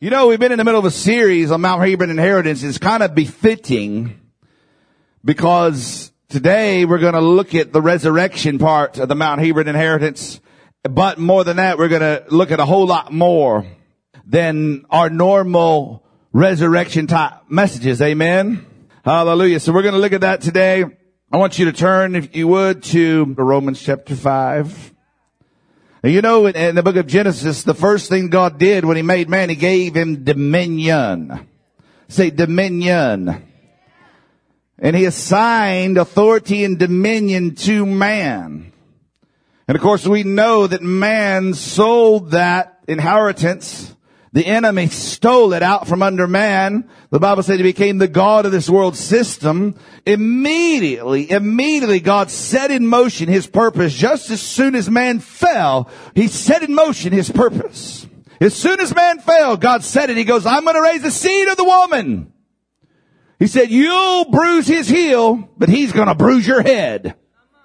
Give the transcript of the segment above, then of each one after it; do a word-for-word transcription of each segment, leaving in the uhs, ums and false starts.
You know, we've been in the middle of a series on Mount Hebron Inheritance. It's kind of befitting because today we're going to look at the resurrection part of the Mount Hebron Inheritance. But more than that, we're going to look at a whole lot more than our normal resurrection type messages. Amen. Hallelujah. So we're going to look at that today. I want you to turn, if you would, to Romans chapter five. You know, in the book of Genesis, the first thing God did when he made man, he gave him dominion. Say dominion. And he assigned authority and dominion to man. And of course, we know that man sold that inheritance. The enemy stole it out from under man. The Bible said he became the God of this world system. Immediately, immediately God set in motion his purpose. Just as soon as man fell, he set in motion his purpose. As soon as man fell, God said it. He goes, I'm going to raise the seed of the woman. He said, you'll bruise his heel, but he's going to bruise your head.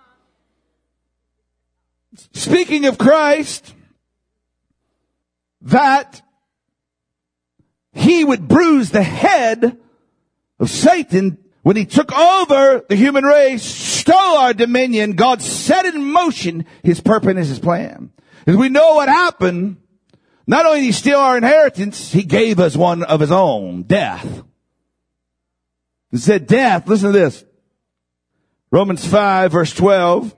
Speaking of Christ, that he would bruise the head of Satan when he took over the human race, stole our dominion. God set in motion his purpose and his plan. As we know what happened, not only did he steal our inheritance, he gave us one of his own, death. He said death, listen to this. Romans five verse twelve.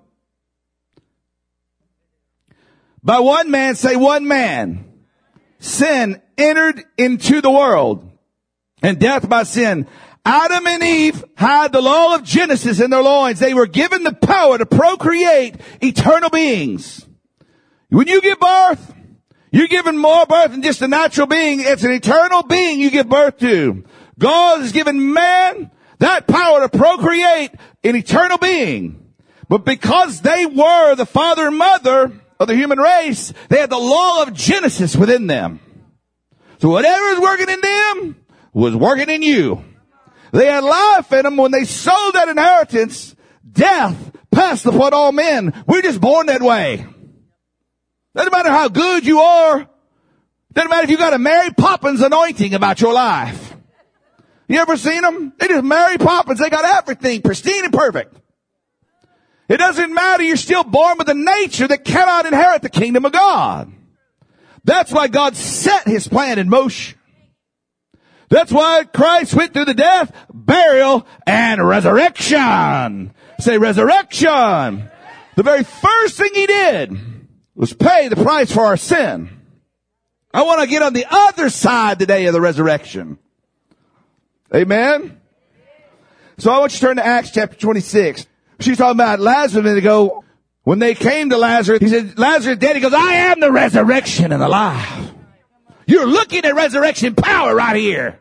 By one man, say one man, sin entered into the world, and death by sin. Adam and Eve had the law of Genesis in their loins. They were given the power to procreate eternal beings. When you give birth, you're giving more birth than just a natural being. It's an eternal being you give birth to. God has given man that power to procreate an eternal being. But because they were the father and mother of the human race, they had the law of Genesis within them. So whatever is working in them was working in you. They had life in them. When they sold that inheritance, death passed upon all men. We're just born that way. Doesn't matter how good you are. Doesn't matter if you got a Mary Poppins anointing about your life. You ever seen them? They just Mary Poppins. They got everything pristine and perfect. It doesn't matter. You're still born with a nature that cannot inherit the kingdom of God. That's why God set his plan in motion. That's why Christ went through the death, burial, and resurrection. Say resurrection. The very first thing he did was pay the price for our sin. I want to get on the other side today of the resurrection. Amen. So I want you to turn to Acts chapter twenty-six. She's talking about Lazarus a minute ago. When they came to Lazarus, he said, Lazarus is dead. He goes, I am the resurrection and the life. You're looking at resurrection power right here.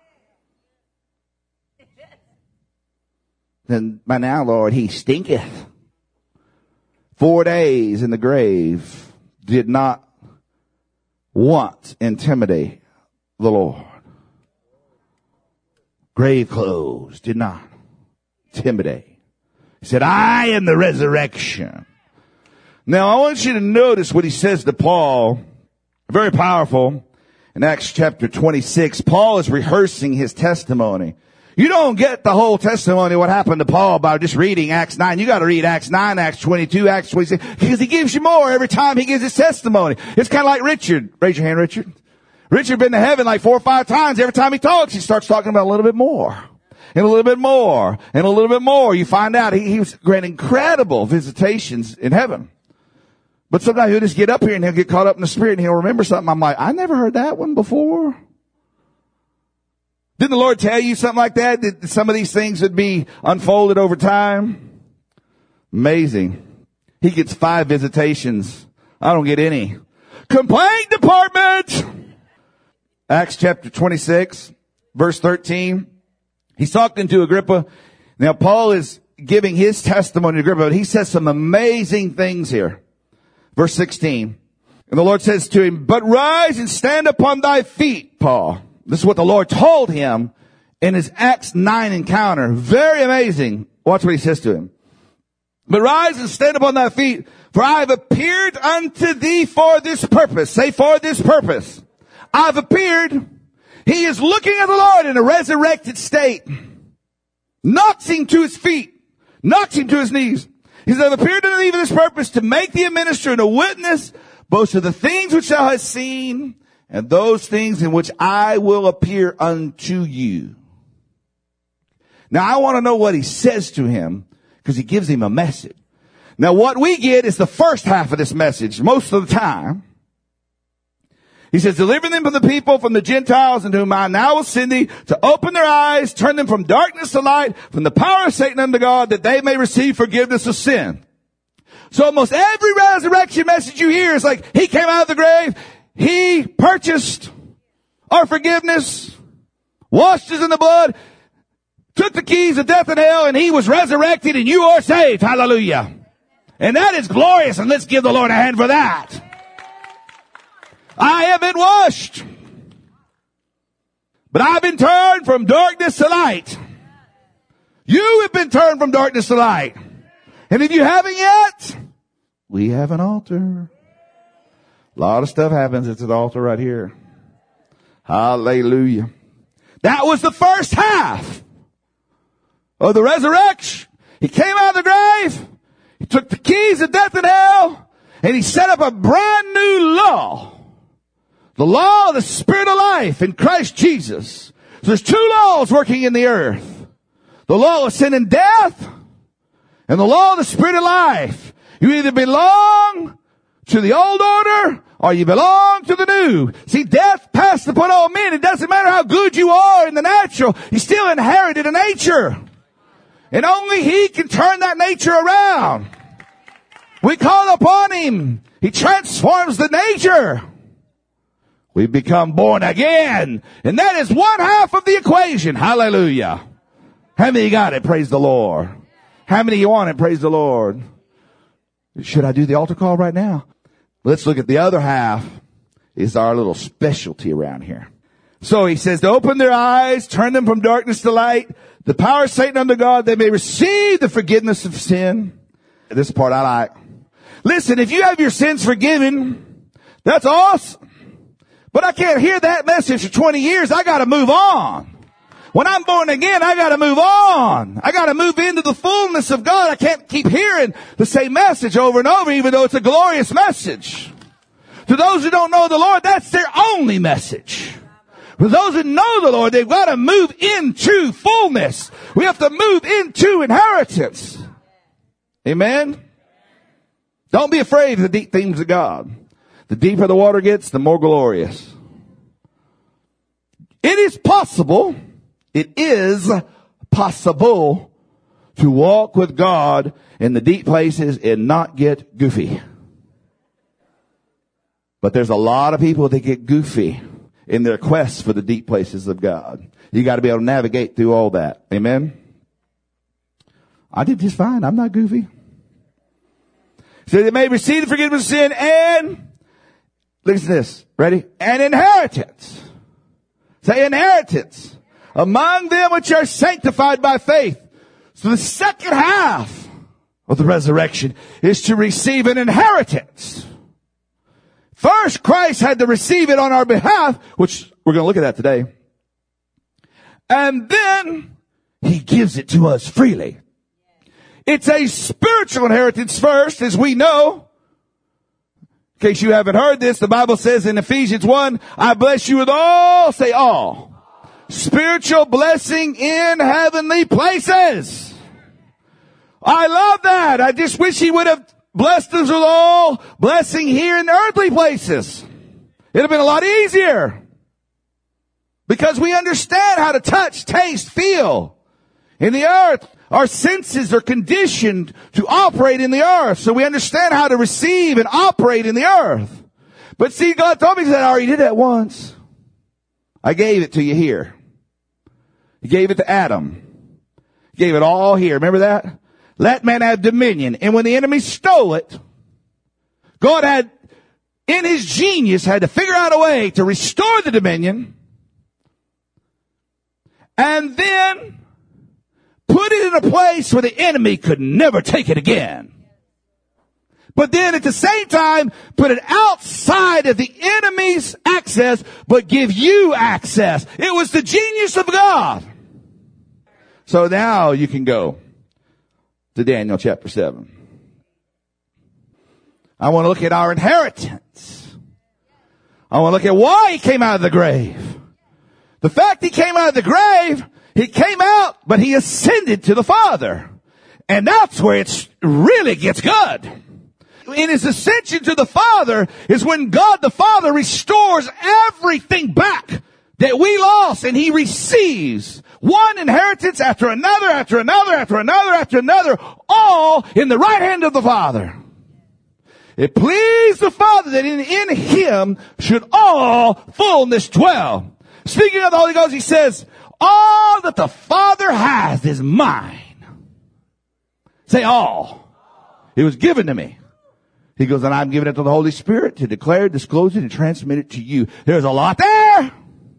Then by now, Lord, he stinketh. Four days in the grave did not once intimidate the Lord. Grave clothes did not intimidate. He said, I am the resurrection. Now, I want you to notice what he says to Paul. Very powerful. In Acts chapter twenty-six, Paul is rehearsing his testimony. You don't get the whole testimony of what happened to Paul by just reading Acts nine. You got to read Acts nine, Acts twenty-two, Acts twenty-six, because he gives you more every time he gives his testimony. It's kind of like Richard. Raise your hand, Richard. Richard been to heaven like four or five times. Every time he talks, he starts talking about a little bit more. And a little bit more, and a little bit more. You find out he, he was granting incredible visitations in heaven. But sometimes he'll just get up here and he'll get caught up in the spirit and he'll remember something. I'm like, I never heard that one before. Didn't the Lord tell you something like that? That some of these things would be unfolded over time? Amazing. He gets five visitations. I don't get any. Complaint department! Acts chapter twenty-six, verse thirteen. He's talking to Agrippa. Now, Paul is giving his testimony to Agrippa, but he says some amazing things here. Verse sixteen. And the Lord says to him, but rise and stand upon thy feet, Paul. This is what the Lord told him in his Acts nine encounter. Very amazing. Watch what he says to him. But rise and stand upon thy feet, for I have appeared unto thee for this purpose. Say, for this purpose. I've appeared. He is looking at the Lord in a resurrected state. Knocks him to his feet. Knocks him to his knees. He says, I've appeared unto thee for this purpose, to make thee a minister and a witness, both of the things which thou hast seen, and those things in which I will appear unto you. Now I want to know what he says to him, because he gives him a message. Now what we get is the first half of this message most of the time. He says, deliver them from the people, from the Gentiles, into whom I now will send thee, to open their eyes, turn them from darkness to light, from the power of Satan unto God, that they may receive forgiveness of sin. So almost every resurrection message you hear is like, he came out of the grave, he purchased our forgiveness, washed us in the blood, took the keys of death and hell, and he was resurrected, and you are saved. Hallelujah. And that is glorious, and let's give the Lord a hand for that. I have been washed, but I've been turned from darkness to light. You have been turned from darkness to light. And if you haven't yet, we have an altar. A lot of stuff happens at the altar right here. Hallelujah. That was the first half of the resurrection. He came out of the grave. He took the keys of death and hell, and he set up a brand new law. The law of the Spirit of life in Christ Jesus. So there's two laws working in the earth. The law of sin and death, and the law of the Spirit of life. You either belong to the old order, or you belong to the new. See, death passed upon all men. It doesn't matter how good you are in the natural. You still inherited a nature. And only he can turn that nature around. We call upon him. He transforms the nature. We become born again. And that is one half of the equation. Hallelujah. How many got it? Praise the Lord. How many you want it? Praise the Lord. Should I do the altar call right now? Let's look at the other half. Is our little specialty around here. So he says to open their eyes, turn them from darkness to light, the power of Satan unto God, they may receive the forgiveness of sin. This part I like. Listen, if you have your sins forgiven, that's awesome. But I can't hear that message for twenty years. I gotta move on. When I'm born again, I gotta move on. I gotta move into the fullness of God. I can't keep hearing the same message over and over, even though it's a glorious message. To those who don't know the Lord, that's their only message. For those who know the Lord, they've gotta move into fullness. We have to move into inheritance. Amen? Don't be afraid of the deep things of God. The deeper the water gets, the more glorious. It is possible, it is possible to walk with God in the deep places and not get goofy. But there's a lot of people that get goofy in their quest for the deep places of God. You got to be able to navigate through all that. Amen? I did just fine. I'm not goofy. So they may receive the forgiveness of sin and, listen to this, ready? An inheritance. Say inheritance. Among them which are sanctified by faith. So the second half of the resurrection is to receive an inheritance. First, Christ had to receive it on our behalf, which we're going to look at that today. And then he gives it to us freely. It's a spiritual inheritance first, as we know. In case you haven't heard this, the Bible says in Ephesians one, I bless you with all, say all, spiritual blessing in heavenly places. I love that. I just wish he would have blessed us with all blessing here in earthly places. It'd have been a lot easier. Because we understand how to touch, taste, feel in the earth. Our senses are conditioned to operate in the earth. So we understand how to receive and operate in the earth. But see, God told me that I already did that once. I gave it to you here. He gave it to Adam. He gave it all here. Remember that? Let man have dominion. And when the enemy stole it, God had, in his genius, had to figure out a way to restore the dominion and then put it in a place where the enemy could never take it again. but then at the same time, put it outside of the enemy's access, but give you access. It was the genius of God. So now you can go to Daniel chapter seven. I want to look at our inheritance. I want to look at why he came out of the grave. The fact he came out of the grave, he came out, but he ascended to the Father. And that's where it really gets good. In his ascension to the Father is when God the Father restores everything back that we lost, and he receives one inheritance after another, after another, after another, after another, all in the right hand of the Father. It pleased the Father that in, in him should all fullness dwell. Speaking of the Holy Ghost, he says, all that the Father has is mine. Say all. It was given to me. He goes, and I'm giving it to the Holy Spirit to declare, disclose it, and transmit it to you. There's a lot there.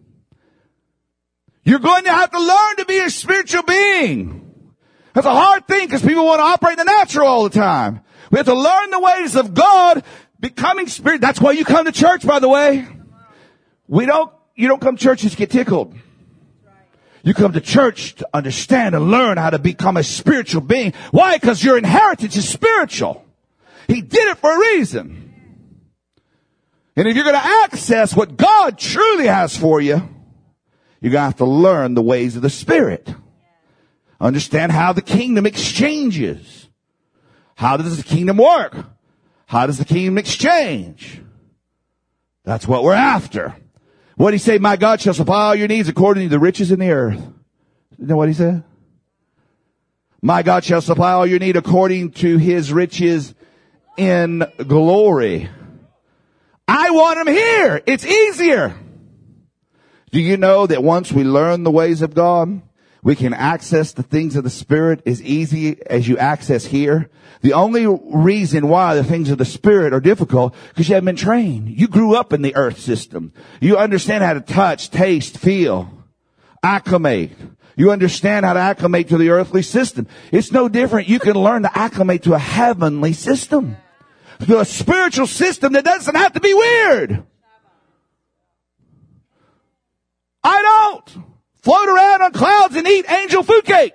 You're going to have to learn to be a spiritual being. That's a hard thing because people want to operate in the natural all the time. We have to learn the ways of God, becoming spirit. That's why you come to church, by the way. We don't, you don't come to church just to get tickled. You come to church to understand and learn how to become a spiritual being. Why? Because your inheritance is spiritual. He did it for a reason. And if you're going to access what God truly has for you, you're going to have to learn the ways of the Spirit. Understand how the kingdom exchanges. How does the kingdom work? How does the kingdom exchange? That's what we're after. What did he say? My God shall supply all your needs according to the riches in the earth. You know what he said? My God shall supply all your need according to his riches in glory. I want him here. It's easier. Do you know that once we learn the ways of God, we can access the things of the Spirit as easy as you access here? The only reason why the things of the Spirit are difficult, because you haven't been trained. You grew up in the earth system. You understand how to touch, taste, feel, acclimate. You understand how to acclimate to the earthly system. It's no different. You can learn to acclimate to a heavenly system, to a spiritual system that doesn't have to be weird. I don't float around on clouds and eat angel food cake.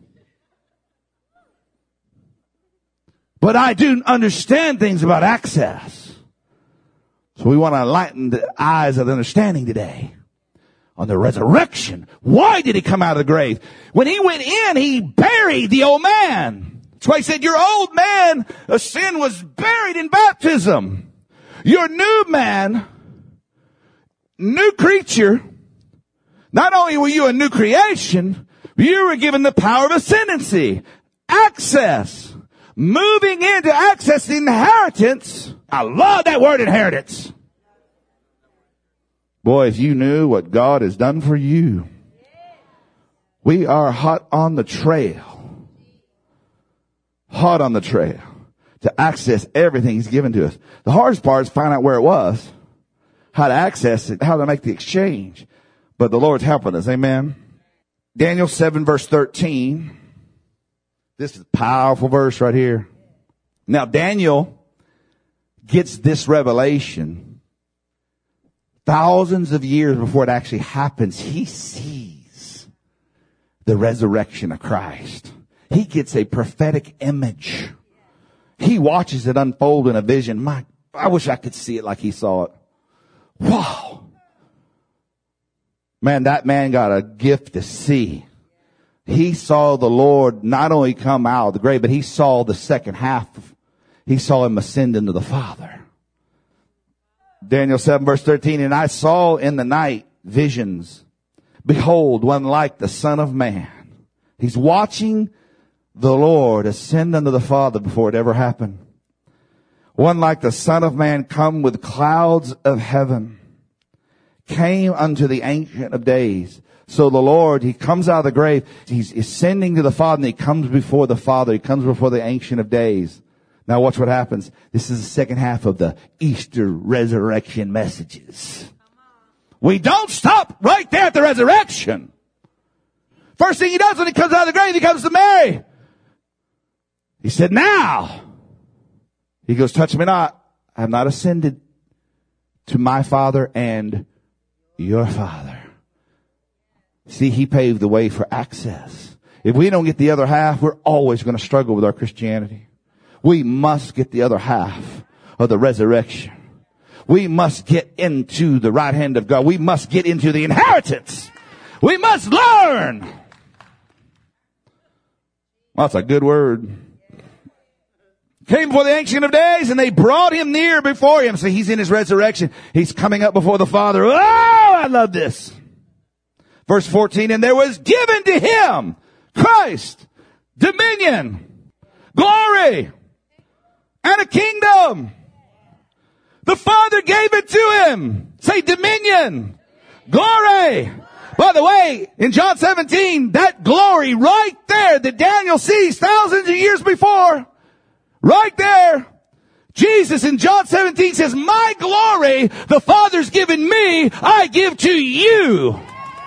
But I do understand things about access. So we want to enlighten the eyes of understanding today on the resurrection. Why did he come out of the grave? When he went in, he buried the old man. That's why he said, your old man of sin was buried in baptism. Your new man, new creature, not only were you a new creation, you were given the power of ascendancy, access, moving into access the inheritance. I love that word inheritance. Boy, if you knew what God has done for you, we are hot on the trail. Hot on the trail to access everything he's given to us. The hardest part is find out where it was, how to access it, how to make the exchange. But the Lord's helping us. Amen. Daniel seven verse thirteen. This is a powerful verse right here. Now Daniel gets this revelation thousands of years before it actually happens. He sees the resurrection of Christ. He gets a prophetic image. He watches it unfold in a vision. My, I wish I could see it like he saw it. Wow. Man, that man got a gift to see. He saw the Lord not only come out of the grave, but he saw the second half. He saw him ascend into the Father. Daniel seven verse thirteen, and I saw in the night visions. Behold, one like the Son of Man. He's watching the Lord ascend unto the Father before it ever happened. One like the Son of Man come with clouds of heaven. Came unto the Ancient of Days. So the Lord, he comes out of the grave. He's ascending to the Father, and he comes before the Father. He comes before the Ancient of Days. Now watch what happens. This is the second half of the Easter resurrection messages. We don't stop right there at the resurrection. First thing he does when he comes out of the grave, he comes to Mary. He said, now He goes, touch me not. I have not ascended to my Father and your Father. See, he paved the way for access. If we don't get the other half, we're always going to struggle with our Christianity. We must get the other half of the resurrection. We must get into the right hand of God. We must get into the inheritance. We must learn. Well, that's a good word. Came before the Ancient of Days, and they brought him near before him. So he's in his resurrection. He's coming up before the Father. Oh, I love this. Verse fourteen, and there was given to him, Christ, dominion, glory, and a kingdom. The Father gave it to him. Say dominion, glory. By the way, in John seventeen, that glory right there that Daniel sees thousands of years before, right there, Jesus in John seventeen says, my glory the Father's given me, I give to you.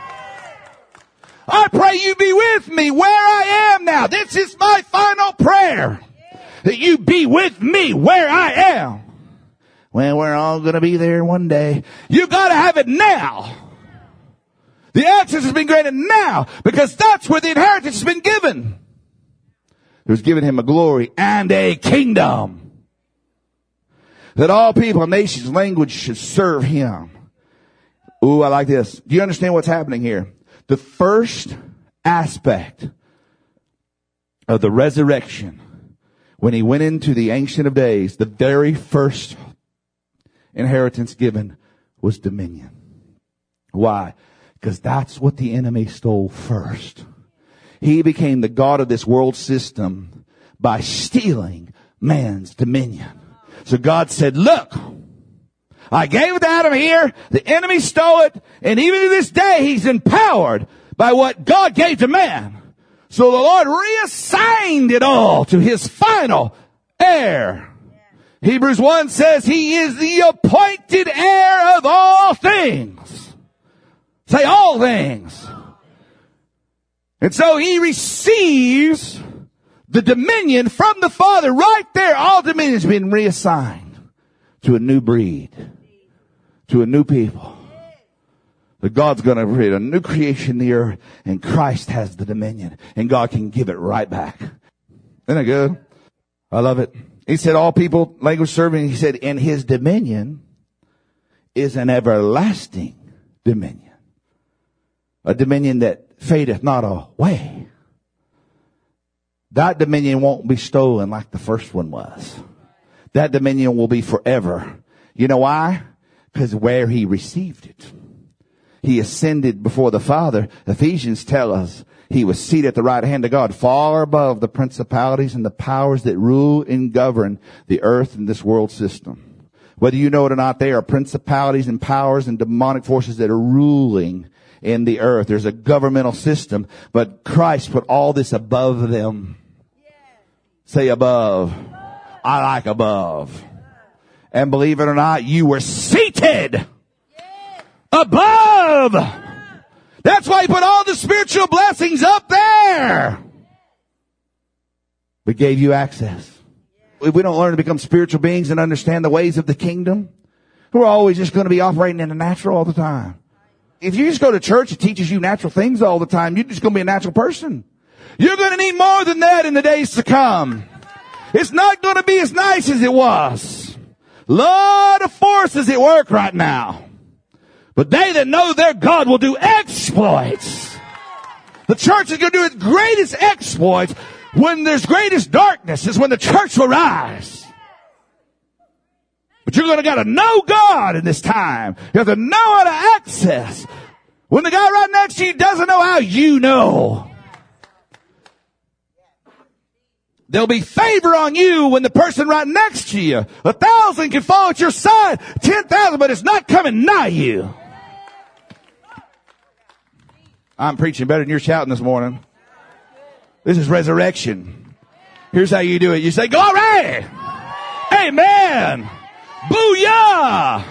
I pray you be with me where I am now. This is my final prayer. That you be with me where I am. Well, we're all going to be there one day. You got to have it now. The access has been granted now because that's where the inheritance has been given. It was given him a glory and a kingdom. That all people, nations, language should serve him. Ooh, I like this. Do you understand what's happening here? The first aspect of the resurrection, when he went into the Ancient of Days, the very first inheritance given was dominion. Why? Because that's what the enemy stole first. He became the God of this world system by stealing man's dominion. So God said, look, I gave it to Adam here. The enemy stole it. And even to this day, he's empowered by what God gave to man. So the Lord reassigned it all to his final heir. Hebrews one says he is the appointed heir of all things. Say all things. And so he receives the dominion from the Father right there. All dominion has been reassigned to a new breed, to a new people. That God's going to create a new creation in the earth, and Christ has the dominion, and God can give it right back. Isn't that good? I love it. He said all people, language serving, he said, and his dominion is an everlasting dominion. A dominion that fadeth not away. That dominion won't be stolen like the first one was. That dominion will be forever. You know why? Because where he received it. He ascended before the Father. Ephesians tell us he was seated at the right hand of God, far above the principalities and the powers that rule and govern the earth and this world system. Whether you know it or not, they are principalities and powers and demonic forces that are ruling in the earth. There's a governmental system, but Christ put all this above them. Say above. I like above. And believe it or not, you were seated above. That's why he put all the spiritual blessings up there. But gave you access. If we don't learn to become spiritual beings and understand the ways of the kingdom, we're always just going to be operating in the natural all the time. If you just go to church that teaches you natural things all the time, you're just going to be a natural person. You're going to need more than that in the days to come. It's not going to be as nice as it was. Lot of forces at work right now. But they that know their God will do exploits. The church is going to do its greatest exploits when there's greatest darkness is when the church will rise. But you're going to got to know God in this time. You have to know how to access. When the guy right next to you doesn't know how you know. There'll be favor on you when the person right next to you. A thousand can fall at your side. Ten thousand, but it's not coming nigh you. I'm preaching better than you're shouting this morning. This is resurrection. Here's how you do it. You say, glory! Amen! Booyah!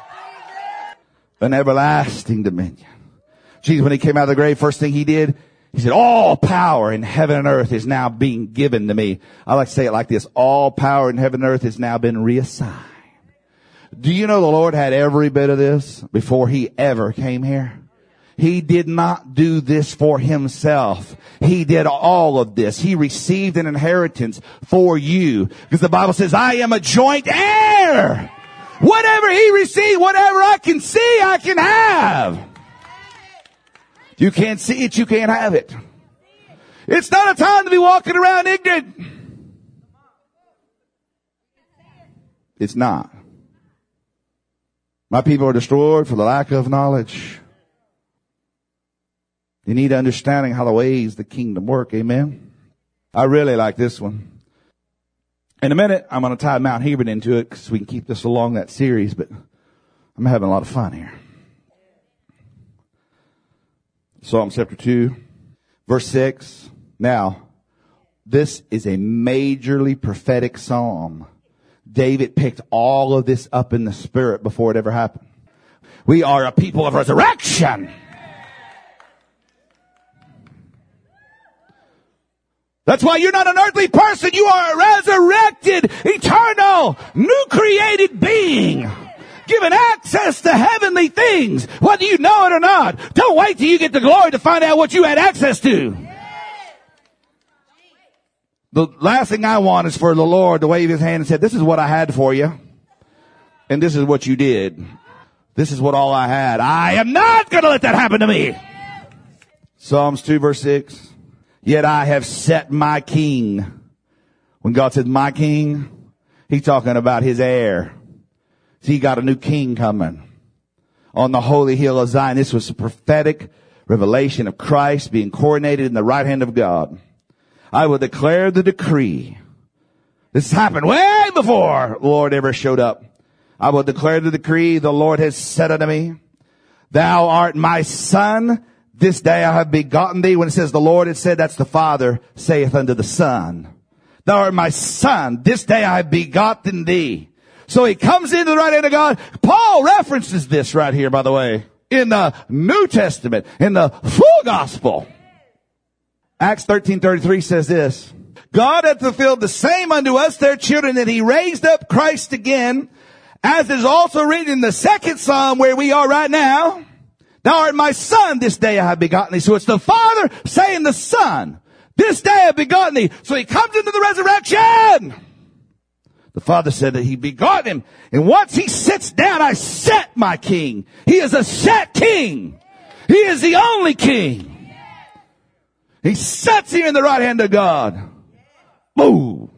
An everlasting dominion. Jesus, when he came out of the grave, first thing he did, He said, all power in heaven and earth is now being given to me. I like to say it like this. All power in heaven and earth has now been reassigned. Do you know the Lord had every bit of this before he ever came here? He did not do this for himself. He did all of this. He received an inheritance for you. Because the Bible says, I am a joint heir. Whatever he received, whatever I can see, I can have. You can't see it, you can't have it. It's not a time to be walking around ignorant. It's not. My people are destroyed for the lack of knowledge. You need understanding how the ways of the kingdom work. Amen. I really like this one. In a minute, I'm going to tie Mount Hebron into it because we can keep this along that series, but I'm having a lot of fun here. Psalm chapter two, verse six. Now, this is a majorly prophetic psalm. David picked all of this up in the spirit before it ever happened. We are a people of resurrection. That's why you're not an earthly person. You are a resurrected, eternal, new created being. Given access to heavenly things, whether you know it or not. Don't wait till you get the glory to find out what you had access to. The last thing I want is for the Lord to wave his hand and say, this is what I had for you. And this is what you did. This is what all I had. I am not going to let that happen to me. Psalms two verse six. Yet I have set my king. When God said my king, he's talking about his heir. See, he got a new king coming on the holy hill of Zion. This was a prophetic revelation of Christ being coronated in the right hand of God. I will declare the decree. This happened way before the Lord ever showed up. I will declare the decree the Lord has said unto me. Thou art my son. This day I have begotten thee. When it says the Lord, it said that's the Father saith unto the Son. Thou art my son. This day I have begotten thee. So he comes into the right hand of God. Paul references this right here, by the way, in the New Testament, in the full gospel. Acts thirteen thirty-three says this. God hath fulfilled the same unto us, their children, that he raised up Christ again, as is also written in the second Psalm where we are right now. Thou art my son, this day I have begotten thee. So it's the Father saying the Son, this day I have begotten thee. So he comes into the resurrection. The Father said that he begot him. And once he sits down, I set my king. He is a set king. He is the only king. He sets him in the right hand of God. Boom.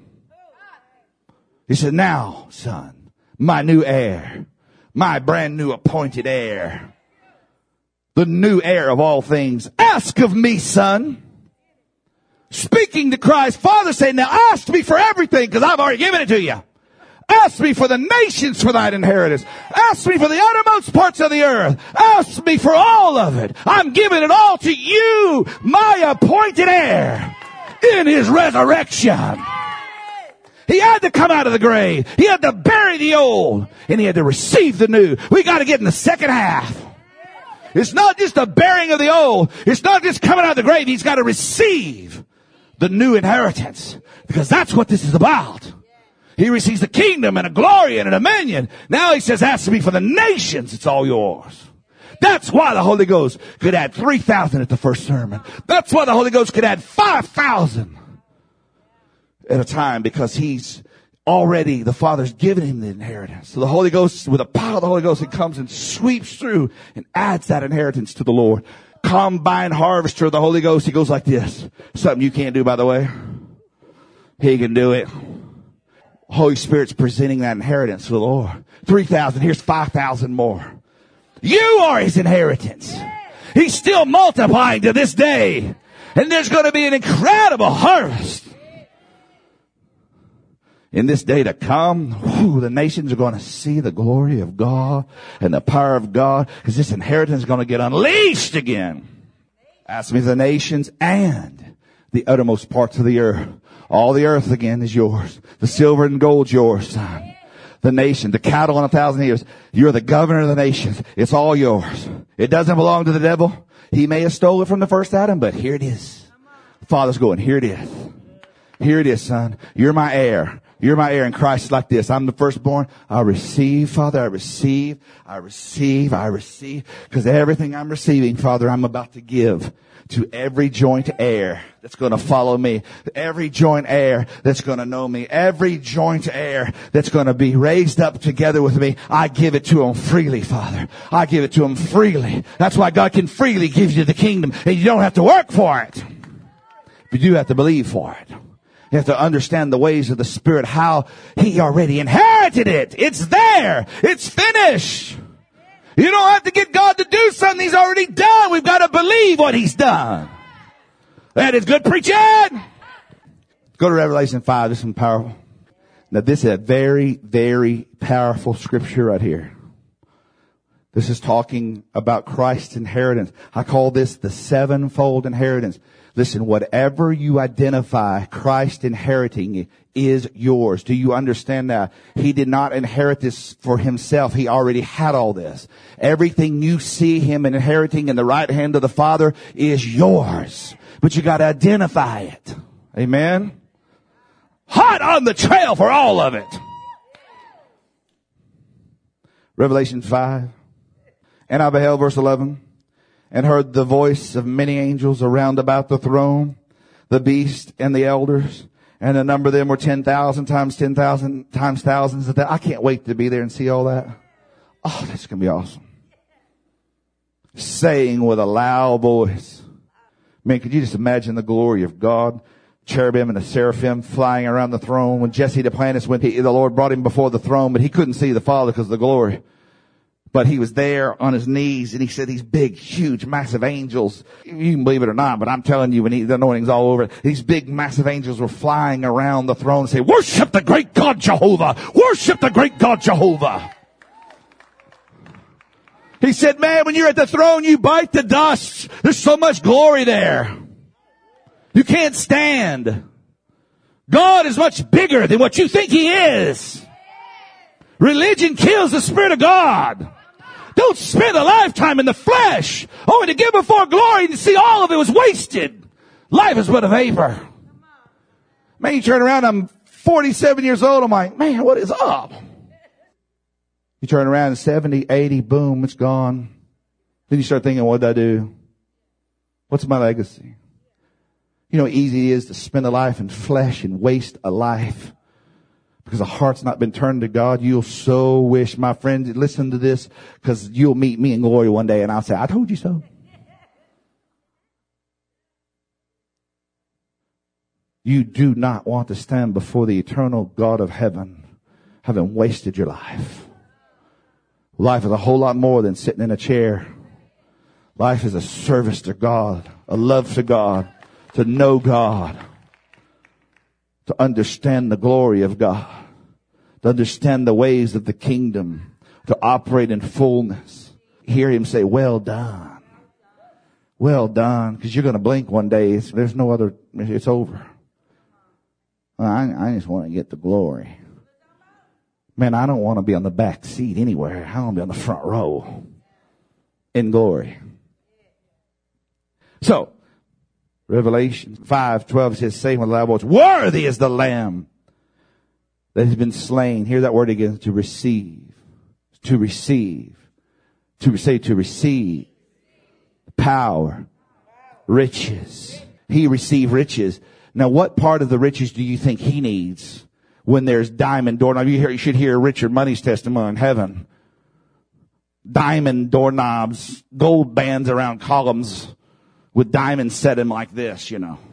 He said, now, son, my new heir, my brand new appointed heir, the new heir of all things, ask of me, son. Speaking to Christ, Father saying, now ask me for everything because I've already given it to you. Ask me for the nations for thine inheritance. Ask me for the uttermost parts of the earth. Ask me for all of it. I'm giving it all to you, my appointed heir, in his resurrection. He had to come out of the grave. He had to bury the old, and he had to receive the new. We got to get in the second half. It's not just the burying of the old. It's not just coming out of the grave. He's got to receive the new inheritance, because that's what this is about. He receives the kingdom and a glory and a dominion. Now he says, ask me for the nations. It's all yours. That's why the Holy Ghost could add three thousand at the first sermon. That's why the Holy Ghost could add five thousand at a time, because he's already, the Father's given him the inheritance. So the Holy Ghost, with the power of the Holy Ghost, it comes and sweeps through and adds that inheritance to the Lord. Combine harvester of the Holy Ghost, he goes like this. Something you can't do, by the way. He can do it. Holy Spirit's presenting that inheritance to the Lord. three thousand, here's five thousand more. You are his inheritance. He's still multiplying to this day. And there's going to be an incredible harvest. In this day to come, whew, the nations are going to see the glory of God and the power of God, because this inheritance is going to get unleashed again. Ask me the nations and the uttermost parts of the earth. All the earth again is yours. The silver and gold's yours, son. the nation, the cattle on a thousand hills. You're the governor of the nations. It's all yours. It doesn't belong to the devil. He may have stole it from the first Adam, but here it is. Father's going, here it is. Here it is, son. You're my heir. You're my heir in Christ like this. I'm the firstborn. I receive, Father. I receive. I receive. I receive. Because everything I'm receiving, Father, I'm about to give to every joint heir that's going to follow me. Every joint heir that's going to know me. Every joint heir that's going to be raised up together with me. I give it to them freely, Father. I give it to them freely. That's why God can freely give you the kingdom. And you don't have to work for it. But you do have to believe for it. You have to understand the ways of the Spirit, how He already inherited it. It's there. It's finished. You don't have to get God to do something He's already done. We've got to believe what He's done. That is good preaching. Go to Revelation five. This is some powerful. Now this is a very, very powerful scripture right here. This is talking about Christ's inheritance. I call this the sevenfold inheritance. Listen, whatever you identify Christ inheriting is yours. Do you understand that? He did not inherit this for Himself. He already had all this. Everything you see Him inheriting in the right hand of the Father is yours. But you got to identify it. Amen? Hot on the trail for all of it. Revelation five. And I beheld, verse eleven, and heard the voice of many angels around about the throne, the beast and the elders, and the number of them were ten thousand times ten thousand times thousands of that. I can't wait to be there and see all that. Oh, that's going to be awesome. Saying with a loud voice. Man, could you just imagine the glory of God? Cherubim and the seraphim flying around the throne. When Jesse Duplantis, when he, the Lord brought him before the throne, but he couldn't see the Father because of the glory. But he was there on his knees, and he said these big, huge, massive angels. You can believe it or not, but I'm telling you, when he, the anointing's all over it, these big, massive angels were flying around the throne and say, worship the great God Jehovah! Worship the great God Jehovah! He said, man, when you're at the throne, you bite the dust. There's so much glory there. You can't stand. God is much bigger than what you think He is. Religion kills the Spirit of God. Don't spend a lifetime in the flesh only to give before glory and see all of it was wasted. Life is but a vapor. Man, you turn around, I'm forty-seven years old. I'm like, man, what is up? You turn around, seventy, eighty, boom, it's gone. Then you start thinking, what did I do? What's my legacy? You know how easy it is to spend a life in flesh and waste a life. Because the heart's not been turned to God. You'll so wish, my friend, listen to this, because you'll meet me in glory one day and I'll say, I told you so. You do not want to stand before the eternal God of heaven having wasted your life. Life is a whole lot more than sitting in a chair. Life is a service to God, a love to God, to know God, to understand the glory of God, to understand the ways of the kingdom, to operate in fullness. Hear Him say, well done. Well done. Because you're going to blink one day. It's, there's no other, it's over. I, I just want to get the glory. Man, I don't want to be on the back seat anywhere. I want to be on the front row in glory. So, Revelation five twelve says, saying with a loud voice, worthy is the Lamb that has been slain. Hear that word again, to receive. To receive. To say to receive. Power. Riches. He received riches. Now what part of the riches do you think He needs when there's diamond doorknobs? You, hear, you should hear Richard Money's testimony in heaven. Diamond doorknobs, gold bands around columns, with diamonds set in like this, you know.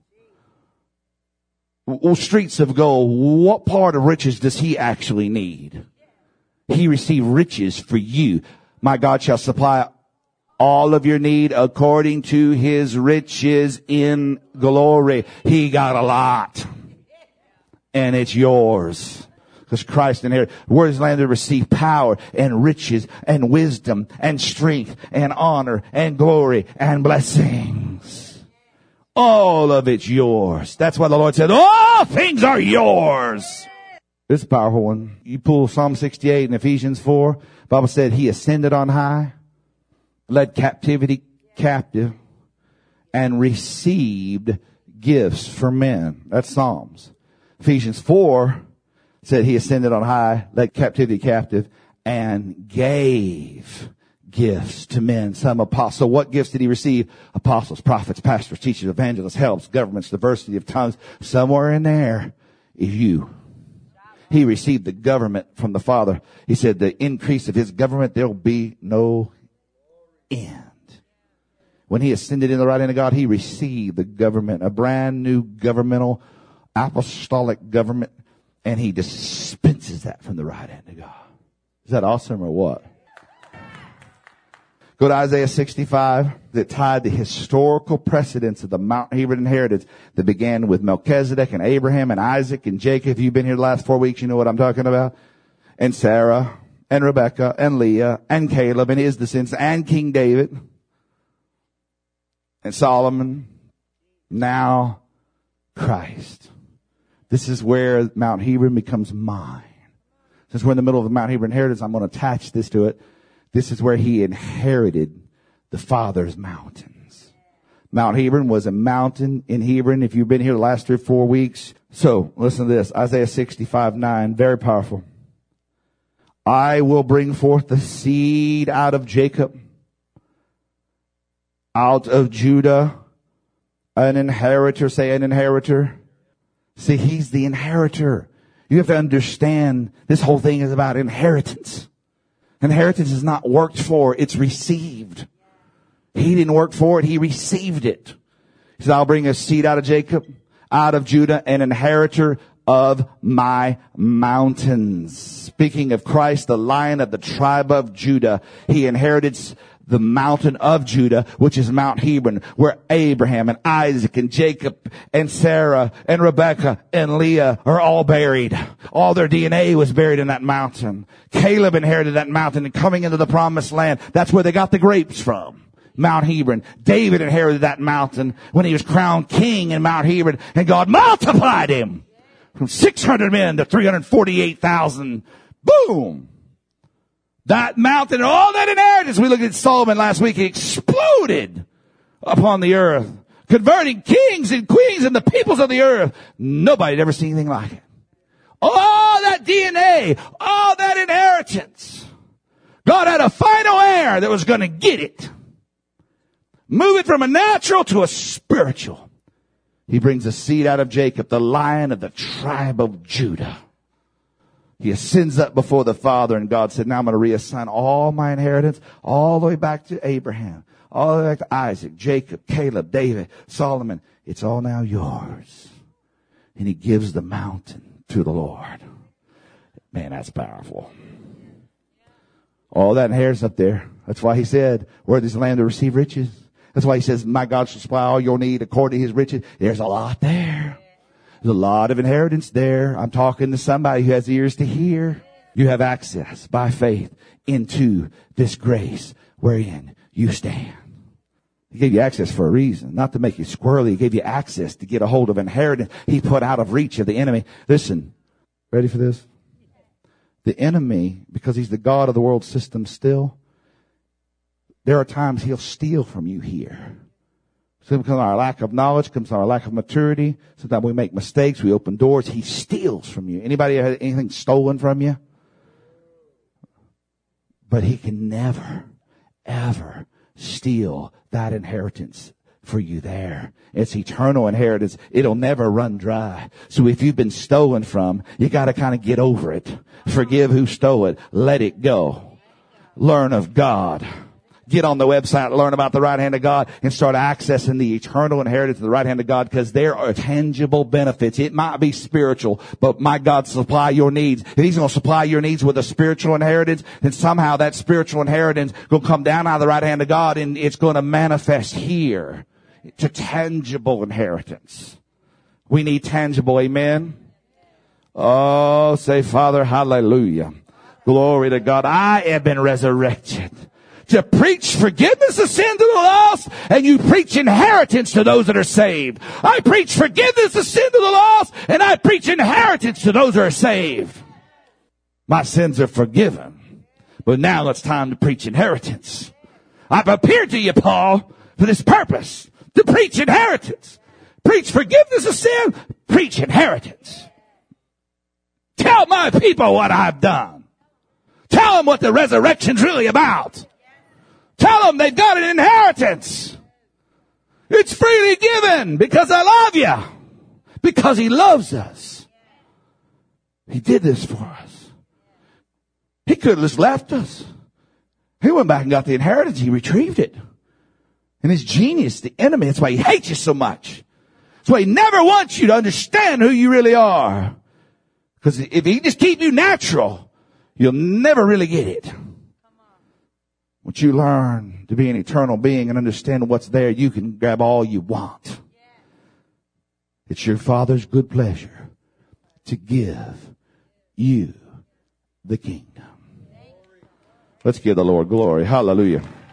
Well, streets of gold, what part of riches does He actually need? He received riches for you. My God shall supply all of your need according to His riches in glory. He got a lot. And it's yours. Because Christ inherited. Where is land to receive power and riches and wisdom and strength and honor and glory and blessings. All of it's yours. That's why the Lord said, all things are yours. This is a powerful one. You pull Psalm sixty-eight and Ephesians four. The Bible said he ascended on high, led captivity captive, and received gifts for men. That's Psalms. Ephesians four said he ascended on high, led captivity captive, and gave gifts to men. Some apostles. So what gifts did he receive? Apostles, prophets, pastors, teachers, evangelists, helps, governments, diversity of tongues. Somewhere in there is you. He received the government from the Father. He said the increase of his government, there'll be no end. When he ascended in the right hand of God, he received the government, a brand new governmental, apostolic government, and he dispenses that from the right hand of God. Is that awesome or what? Go to Isaiah sixty-five, that tied the historical precedence of the Mount Hebron inheritance that began with Melchizedek and Abraham and Isaac and Jacob. If you've been here the last four weeks, you know what I'm talking about. And Sarah and Rebekah and Leah and Caleb and his descendants and King David and Solomon. Now Christ. This is where Mount Hebron becomes mine. Since we're in the middle of the Mount Hebron inheritance, I'm going to attach this to it. This is where he inherited the Father's mountains. Mount Hebron was a mountain in Hebron. If you've been here the last three or four weeks. So listen to this. Isaiah sixty-five nine. Very powerful. I will bring forth the seed out of Jacob, out of Judah, an inheritor. Say an inheritor. See, he's the inheritor. You have to understand this whole thing is about inheritance. Inheritance is not worked for, it's received. He didn't work for it, he received it. He said, I'll bring a seed out of Jacob, out of Judah, an inheritor of my mountains. Speaking of Christ, the Lion of the tribe of Judah, he inherited the mountain of Judah, which is Mount Hebron, where Abraham and Isaac and Jacob and Sarah and Rebekah and Leah are all buried. All their D N A was buried in that mountain. Caleb inherited that mountain, and coming into the promised land, that's where they got the grapes from. Mount Hebron. David inherited that mountain when he was crowned king in Mount Hebron, and God multiplied him from six hundred men to three hundred forty-eight thousand. Boom! That mountain and all that inheritance, we looked at Solomon last week, he exploded upon the earth, converting kings and queens and the peoples of the earth. Nobody had ever seen anything like it. All that D N A, all that inheritance. God had a final heir that was going to get it. Move it from a natural to a spiritual. He brings a seed out of Jacob, the Lion of the tribe of Judah. He ascends up before the Father, and God said, now I'm going to reassign all my inheritance all the way back to Abraham, all the way back to Isaac, Jacob, Caleb, David, Solomon. It's all now yours. And he gives the mountain to the Lord. Man, that's powerful. All that inheritance up there. That's why he said, where does the land to receive riches? That's why he says, my God shall supply all your need according to his riches. There's a lot there. There's a lot of inheritance there. I'm talking to somebody who has ears to hear. You have access by faith into this grace wherein you stand. He gave you access for a reason, not to make you squirrely. He gave you access to get a hold of inheritance he put out of reach of the enemy. Listen, ready for this? The enemy, because he's the God of the world system still, there are times he'll steal from you here. Sometimes because of our lack of knowledge, comes from our lack of maturity. Sometimes we make mistakes. We open doors. He steals from you. Anybody have anything stolen from you? But he can never, ever steal that inheritance for you there. It's eternal inheritance. It'll never run dry. So if you've been stolen from, you got to kind of get over it. Forgive who stole it. Let it go. Learn of God. Get on the website, learn about the right hand of God, and start accessing the eternal inheritance of the right hand of God, because there are tangible benefits. It might be spiritual, but my God supply your needs. If he's going to supply your needs with a spiritual inheritance, then somehow that spiritual inheritance will come down out of the right hand of God, and it's going to manifest here. It's a tangible inheritance. We need tangible, amen? Oh, say, Father, hallelujah. Glory to God. I have been resurrected to preach forgiveness of sin to the lost, and you preach inheritance to those that are saved. I preach forgiveness of sin to the lost, and I preach inheritance to those that are saved. My sins are forgiven. But now it's time to preach inheritance. I've appeared to you, Paul, for this purpose, to preach inheritance. Preach forgiveness of sin. Preach inheritance. Tell my people what I've done. Tell them what the resurrection's really about. Tell them they've got an inheritance. It's freely given because I love you. Because he loves us. He did this for us. He could have just left us. He went back and got the inheritance. He retrieved it. And his genius, the enemy, that's why he hates you so much. That's why he never wants you to understand who you really are. Because if he just keep you natural, you'll never really get it. Once you learn to be an eternal being and understand what's there, you can grab all you want. It's your Father's good pleasure to give you the kingdom. Let's give the Lord glory. Hallelujah.